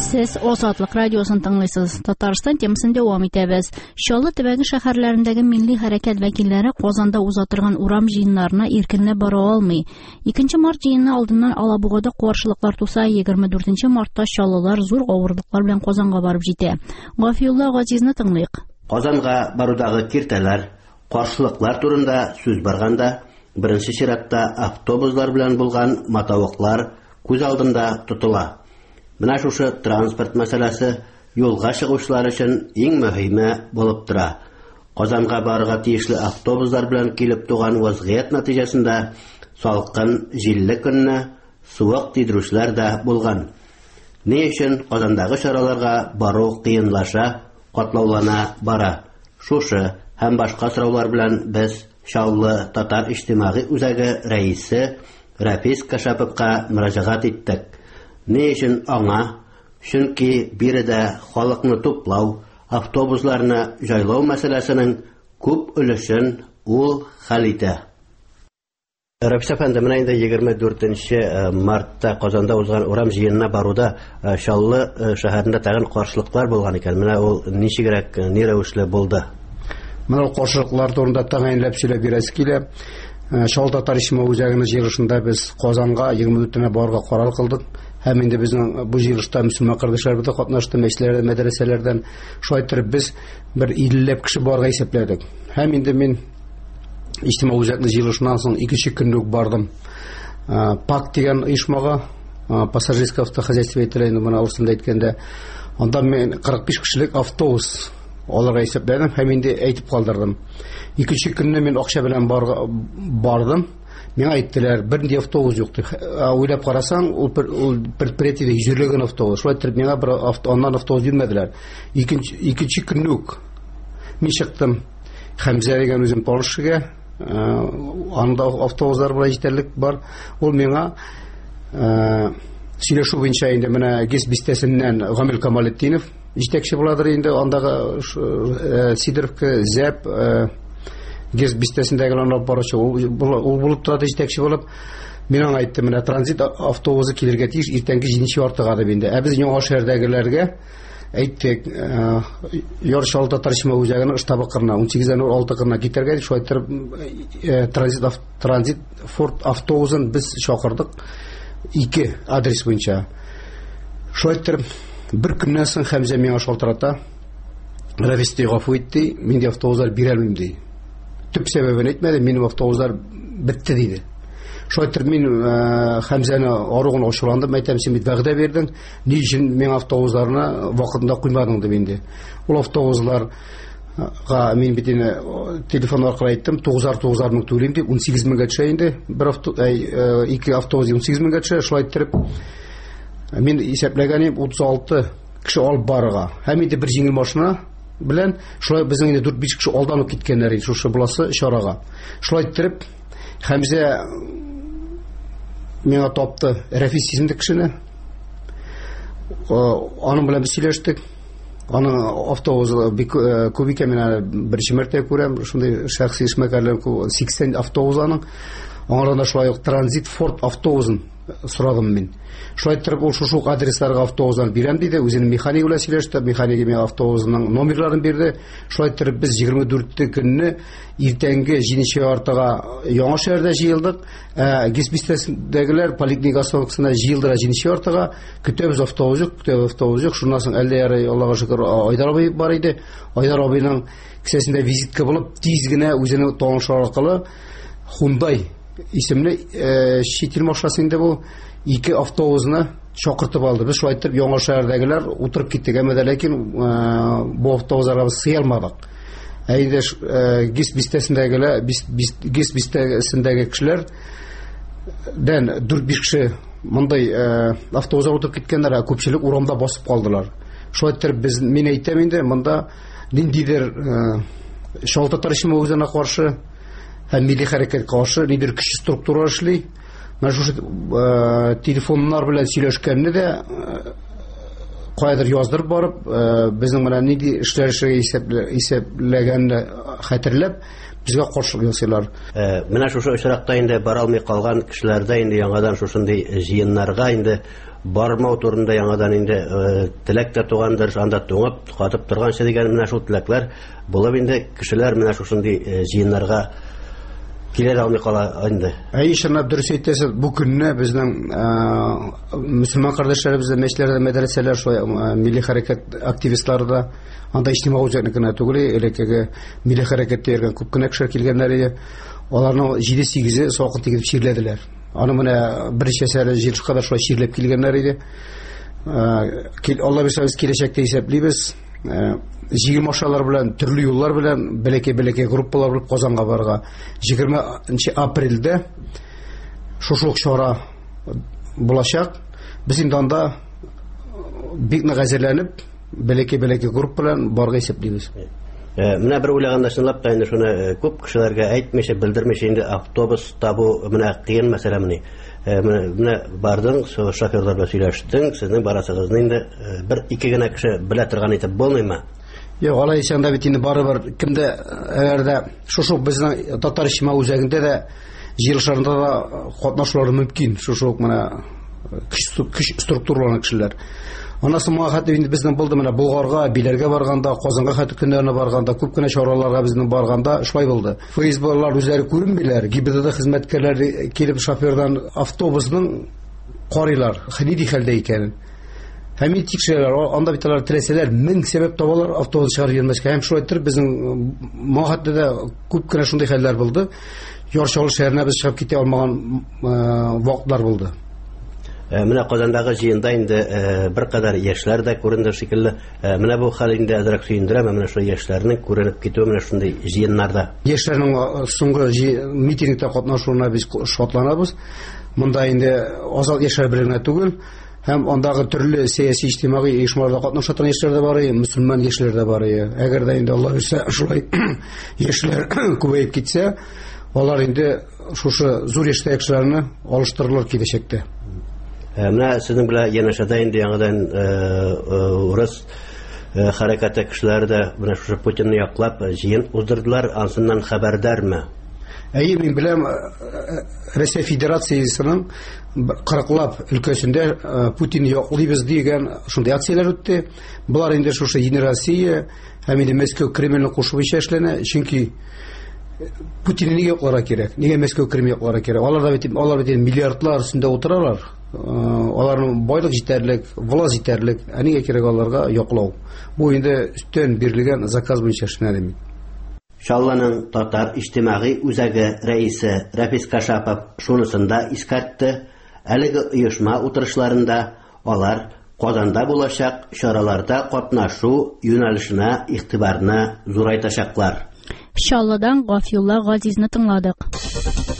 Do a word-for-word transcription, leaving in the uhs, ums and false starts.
Сез Азатлык радиосын тыңлыйсыз. Татарстан темасын дәвам итәбез. Чаллы төбәге шәһәрләрендәге милли хәрәкәт вәкилләре Казанда уза торган урам җыеннарына иркенләп бара алмый. икенче март җыены алдыннан Алабугада каршылыклар туса, егерме дүртенче мартта чаллылар зур авырлыклар белән Казанга барып җитә. Гафиулла Газизны тыңлыйк. Казанга барудагы киртәләр, каршылыклар турында сүз барганда, беренче чиратта автобуслар белән булган матавыклар күз алдында тотыла. Менә шушы транспорт мәсьәләсе юлга чыгучылар өчен иң мөһиме булып тора. Казанга барырга тиешле автобуслар белән килеп туган вазгыять нәтиҗәсендә салкын җилле көнне суык тидерүчләр дә булган. Ни өчен Казандагы чараларга бару кыенлаша, катлаулана бара. Шушы һәм башка сораулар белән без Чаллы татар иҗтимагый үзәге рәисе Рафис Кашаповка мөрәҗәгать иттек. Ни өчен аңа? Чөнки биредә халыкны туплау, автобусларны җайлау мәсьәләсенең күп өлешен ул хәл итә. Рафис әфәнде, менә инде егерме дүртенче мартта Казанда узган урам җыенына баруда Чаллы шәһәрендә тагын каршылыклар булган икән. Менә ул ничегрәк, ни рәвешле булды? Менә ул каршылыклар турында тәгаенләп сөйләп бирәс килә. Чаллы татар иҗтимагый үзәгенең җыелышында без Казанга егерме дүртенә барырга карар кылдык. Һәм инде безнең бу җыелышта мөселман кардәшләр дә катнашты, мәчетләрдә, мәдрәсәләрдән. Шулай итеп без бер илле кеше барырга исәпләдек. Һәм инде мин иҗтимагый үзәкне җыелышыннан соң икенче көнне үк бардым. ПАК дигән оешмага, пассажирское автохозяйство әйтелә, моны урысында әйткәндә, анда мен кырык биш кешелек автобус алырга исәпләдем һәм инде әйтеп калдырдым. Икенче көнне мин акча белән бардым. Миңа әйттеләр, бернинди автобус юк. Уйлап карасаң, ул предприятиедә йөргән автобус. Шулай итеп миңа бер аннан автобус бирмәделәр. Икенче икенче көнне үк мин чыктым. Хәмзә дигән үзем Полшага, анда автобуслар белән җитәрлек бар. Ул миңа сөйләшү буенча инде менә ГЭС бистәсеннән Гамил Камалетдинов җитәкче буладыр инде, андагы Сидоровка, Зәп ГЭС бистәсендәге алып баручы, ул булып торды җитәкче булып. Мин аңа әйттем, менә транзит автобусы килергә тиеш иртәнге җиденче артыга дип инде. Ә без яңа шәһәрдәгеләргә әйттек, Чаллы татар иҗтимагый үзәгенең штабы кырына он сигездән алты кырына китәргә дип, шулай итеп транзит транзит Форд автобусын без чакырдык ике адрес буенча. Шулай итеп бер көннән соң Хәмзә миңа шалтырата. Рафис гафу итте, мин автобуслар бирә алмыйм ди. Төп сәбәбен әйтмәде, минем автобуслар бетте диде. Шулай итеп мин Хәмзәне арыгын ачуландым, әйтәм, син бит вәгъдә бирдең, ни өчен мин автобусларны вакытында куймадың дип инде. Ул автобусларга мин бит инде телефон аркылы әйттем, тугыз тугыз мең түлим дип, он сигез меңгә төшә инде. Бер автобус, ике автобус он сигез меңгә төшә. Шулай итеп мин исәпләгәнем утыз алты кеше алып барырга. Һәм инде бер җиңел машина белән шулай безнең инде дүрт биш кеше алдан ук киткәннәр иде шушы буласы чарага. Шулай итеп Хәмзә миңа тапты Рафис исемле кешене. Аның белән без сөйләштек. Аның автобусы күп икән, мин беренче мәртәбә күрәм, шундый шәхси эшмәкәрлек сиксән автобус аның. Аңардан да шулай ук транзит Форд автобусын сорадым мин. Шулай итеп ул шушы адресларга автобуслар бирәм диде, үзенең механик белән сөйләште, механик миңа автобусның номерларын бирде. Шулай итеп без егерме дүртенче көнне иртәнге җиденче артыга яңа шәһәрдә җыелдык. ГЭС бистәсендәгеләр поликлиника остановкасына җыелдыра җиденче артыга. Көтәбез автобус юк, көтәбез автобус юк. Шуннан соң әллә ярый, Аллага шөкер, Айдар абый бар иде. Айдар абыйның кесәсендә визитка булып, тиз генә үзенең танышлар аркылы Hyundai исемле чит ил машинасы инде бу ике автобусны чакыртып алды. Без шулай итеп яңа шәһәрдәгеләр утырып киттек, әмма ләкин бу автобусларга сыя алмадык. Әйдә ГЭС бистәсендәгеләр, ГЭС бистәсендәге кешеләрдән дүрт биш кеше мондай автобуска утырып киткәннәр, ә күпчелек урамда басып калдылар. Шулай итеп без, мин әйтәм инде, монда ниндидер Чаллы татар иҗтимагый үзәгенә каршы һәм милли хәрәкәткә каршы нидер көчле структура эшли. Менә шушы телефоннар белән сөйләшкәнне дә кайдыр яздырып барып, безнең менә нинди эшләр эшләргә исәпләгәнне хәтерләп, безгә каршылык ясыйлар. Менә шушы очракта инде бара алмый калган кешеләрдә инде яңадан шушындый җыеннарга инде бармау турында яңадан инде теләк тә тугандыр, анда туңып, катып торганчы дигән менә шул теләкләр булып инде кешеләр менә шушындый җыеннарга килә алмый кала инде. Әй шуны дөрес әйтәсез, бу көнне безнең мөселман кардәшләребез мәчетләрдә, мәдрәсәләр, шулай милли хәрәкәт активистлары да анда иҗтимагый үзәкне генә түгел, элеккеге милли хәрәкәттә йөргән күп кенә кешеләр килгәннәр иде. Аларның җиде-сигезе сакын тигеп чирләделәр. Аны менә беренче сәре җир кадәр шулай чирләп килгәннәр иде. Алла бирсә, без киләчәктә исәплибез. Җигел машиналар белән, төрле юллар белән, бәләкәй-бәләкәй группалар булып Казанга барырга. егерменче апрельдә шушы чара булачак. Без инде анда бик нәгазәләнеп, бәләкәй-бәләкәй группа белән барырга исәплибез. Менә бер уйлаганда чынлап та инде шуны күп кешеләргә әйтмичә, белдермичә инде автобус табу менә кыен мәсьәләмени. Менә бардың, шоферлар белән сөйләштең, сезнең барасыгызны инде бер ике генә кеше белә торган итеп булмыймы? Юк, алай исәндә бит инде барыбер кемдә әгәр дә шушы безнең татар иҗтимагый үзәгендә дә җыелышларында да катнашулары мөмкин. Шушы ук менә көч структураларны кешеләр. Анасы моңа хәтта инде безнең булды менә Булгарга, Биләргә барганда, Казанга хәтта көннәренә барганда, күп кенә чараларга безнең барганда шулай булды. Фейсбуклар үзләре күренмиләр, ГИБДД хезмәткәрләре килеп шофердан автобусның карыйлар, нинди хәлдә икәнен. Һәм тикшерәләр, анда бит алар теләсәләр мең сәбәп табалар автобус чыгарып йөрмәскә. Һәм шулай итеп безнең моңа хәтта дә күп кенә шундый хәлләр булды. Ярчалы шәһәренә без чыгып китә алмаган вакытлар булды. Менә Казандагы җыенда инде бер кадәр яшьләр дә күренде шикелле. Менә бу хәл инде әзрәк сөендерә, менә шул яшьләрнең күренеп китүе менә шундый җыеннарда. Яшьләрнең соңгы митингта катнашуына без шатланабыз. Монда инде азат яшьләр белән түгел, һәм андагы төрле сәяси иҗтимагый оешмаларда катнаша торган яшьләр дә бар, мөселман яшьләр дә бар. Әгәр дә инде Алла бирсә, шулай яшьләр күбәеп китсә, алар инде шушы зур яшьтәге кешеләрне алыштырырлар киләчәктә. Менә сезнең белән янәшәдә инде яңадан урыс хәрәкәте кешеләре дә менә шушы Путинны яклап җыен уздырдылар, ансыннан хәбәрдармы? Әйе, мин беләм, Россия Федерациясының кырыклап өлкәсендә Путин яклыйбыз дигән шундый акцияләр үтте. Булар инде шушы Ени Россия һәм инде Мәскәү Кремльне кушылмыйча эшләнә, чөнки Путинны нигә якларга кирәк? Нигә Мәскәү Кремль якларга кирәк? Алар да бит алар бит миллиардлар өстендә утыралар. Аларның байлык җитәрлек, власть җитәрлек, нигә кирәк аларга яклау? Бу инде өстен бирелгән заказ буенча эшләнә. Шалланың татар иҗтимагый үзәге рәисе Рафис Кашапов шунысында искәртте, әлеге оешма утырышларында алар Казанда булачак чараларда катнашу юнәлешенә игътибарны зурайтачаклар. Шалладан Гафиулла Газизны тыңладык.